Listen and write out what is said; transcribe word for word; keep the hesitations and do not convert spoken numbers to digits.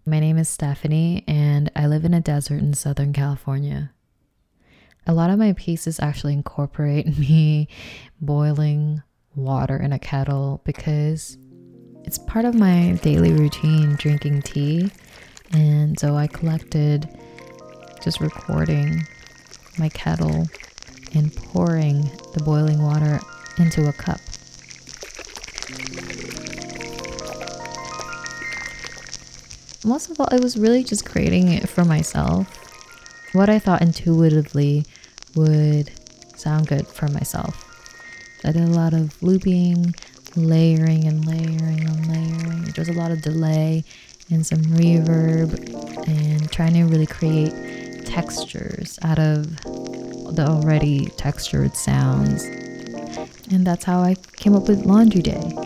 My name is Stephanie, and I live in a desert in Southern California. A lot of my pieces actually incorporate me boiling water in a kettle because it's part of my daily routine drinking tea. And so I collected just recording my kettle and pouring the boiling water into a cup. Most of all, it was really just creating it for myself. What I thought intuitively would sound good for myself. I did a lot of looping, layering and layering and layering. There's a lot of delay and some reverb and trying to really create textures out of the already textured sounds. And that's how I came up with Laundry Day.